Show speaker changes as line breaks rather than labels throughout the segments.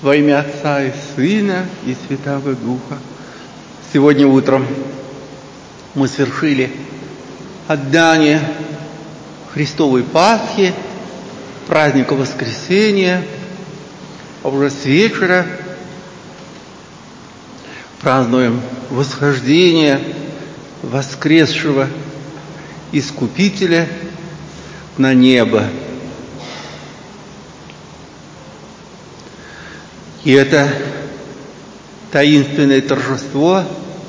Во имя Отца и Сына и Святого Духа. Сегодня утром мы совершили отдание Христовой Пасхи, праздника Воскресения, а уже с вечера празднуем восхождение воскресшего Искупителя на небо. И это таинственное торжество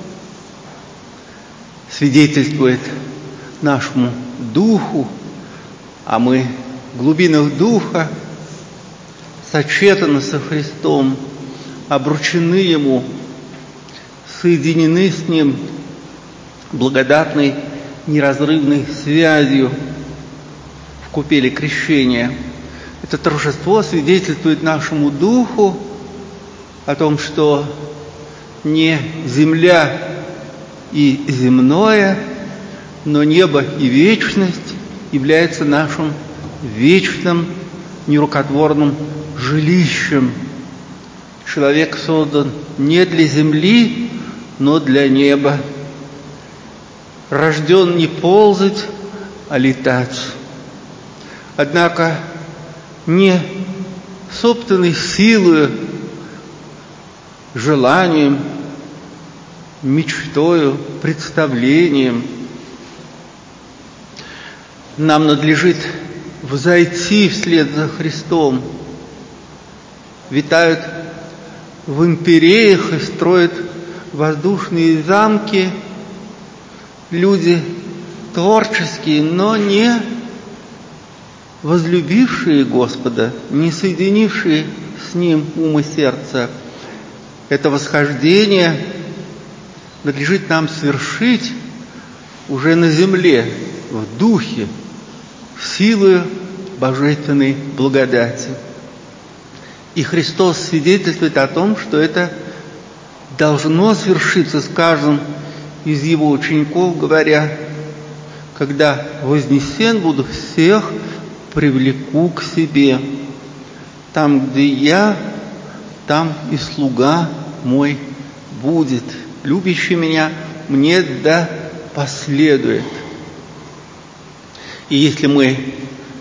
свидетельствует нашему духу, а мы в глубинах духа сочетаны со Христом, обручены Ему, соединены с Ним благодатной неразрывной связью в купели крещения. Это торжество свидетельствует нашему духу о том, что не земля и земное, но небо и вечность является нашим вечным, нерукотворным жилищем. Человек создан не для земли, но для неба. Рожден не ползать, а летать. Однако не собственной силой, желанием, мечтою, представлением нам надлежит взойти вслед за Христом. Витают в империях и строят воздушные замки люди творческие, но не возлюбившие Господа, не соединившие с Ним ум и сердце. Это восхождение надлежит нам совершить уже на земле, в духе, силою божественной благодати. И Христос свидетельствует о том, что это должно свершиться с каждым из Его учеников, говоря: когда вознесен буду, всех привлеку к себе. Там, где я, там и слуга мой будет. Любящий меня мне да последует. И если мы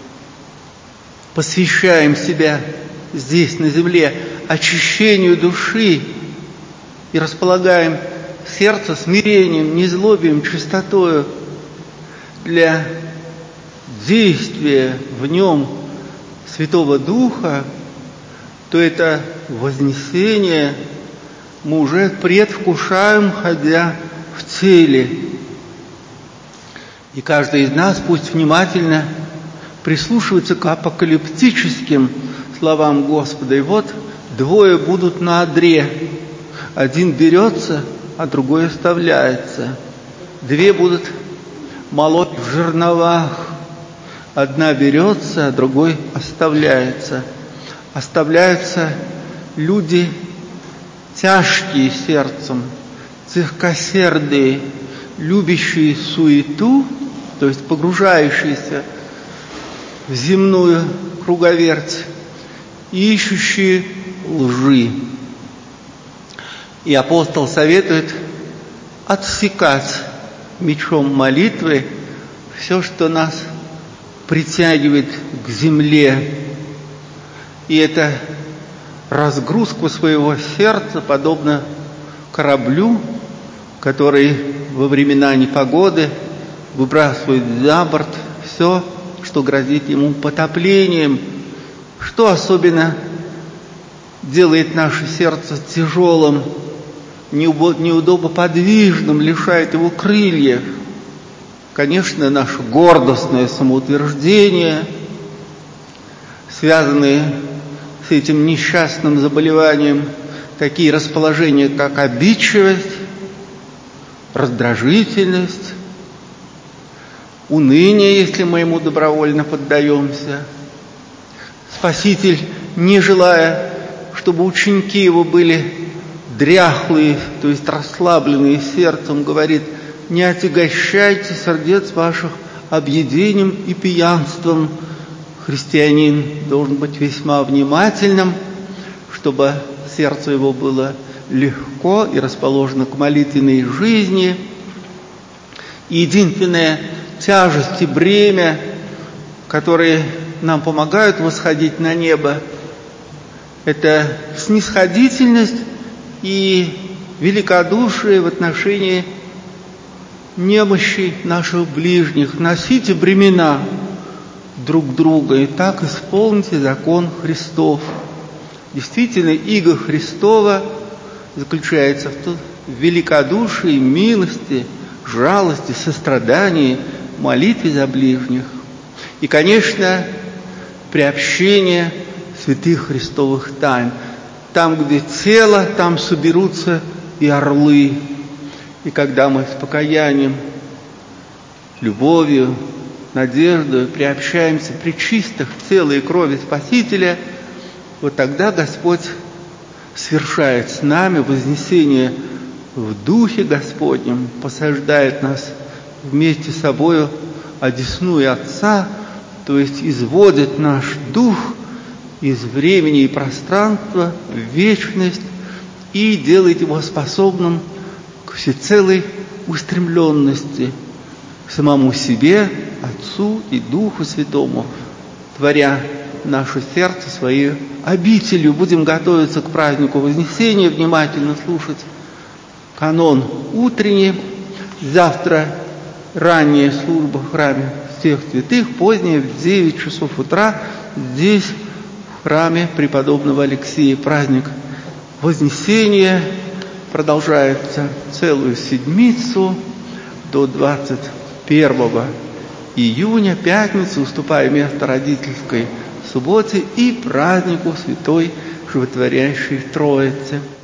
посвящаем себя здесь, на земле, очищению души и располагаем сердце смирением, незлобием, чистотою для действия в нем Святого Духа, то это вознесение мы уже предвкушаем, ходя в теле. И каждый из нас пусть внимательно прислушивается к апокалиптическим словам Господа. И вот двое будут на одре. Один берется, а другой оставляется. Две будут молоть в жерновах. Одна берется, а другой оставляется. Оставляются люди тяжкие сердцем, цехкосердые, любящие суету, то есть погружающиеся в земную круговерть, ищущие лжи. И апостол советует отсекать мечом молитвы все, что нас притягивает к земле. И это разгрузку своего сердца, подобно кораблю, который во времена непогоды выбрасывает за борт все, что грозит ему потоплением, что особенно делает наше сердце тяжелым, неудобоподвижным, лишает его крыльев. Конечно, наше гордостное самоутверждение, связанные с этим несчастным заболеванием такие расположения, как обидчивость, раздражительность, уныние, если мы ему добровольно поддаемся. Спаситель, не желая, чтобы ученики его были дряхлые, то есть расслабленные сердцем, говорит: не отягощайте сердец ваших объедением и пьянством. Христианин должен быть весьма внимательным, чтобы сердце его было легко и расположено к молитвенной жизни. И единственная тяжесть и бремя, которые нам помогают восходить на небо, это снисходительность и великодушие в отношении немощи наших ближних. Носите бремена друг друга, и так исполните закон Христов. Действительно, иго Христова заключается в великодушии, милости, жалости, сострадании, молитве за ближних. И, конечно, приобщение святых Христовых тайн. Там, где тело, там соберутся и орлы. И когда мы с покаянием, любовью, надеждой приобщаемся при чистых тела и крови Спасителя, вот тогда Господь совершает с нами вознесение в Духе Господнем, посаждает нас вместе с собою одесную Отца, то есть изводит наш дух из времени и пространства в вечность и делает его способным к всецелой устремленности к самому себе, Отцу и Духу Святому, творя наше сердце своей обителью. Будем готовиться к празднику Вознесения, внимательно слушать канон утренний. Завтра ранняя служба в храме всех святых, поздняя в 9 часов утра здесь, в храме преподобного Алексея. Праздник Вознесения продолжается целую седмицу до 21 июня, пятницы, уступая место родительской субботе и празднику Святой Животворящей Троицы.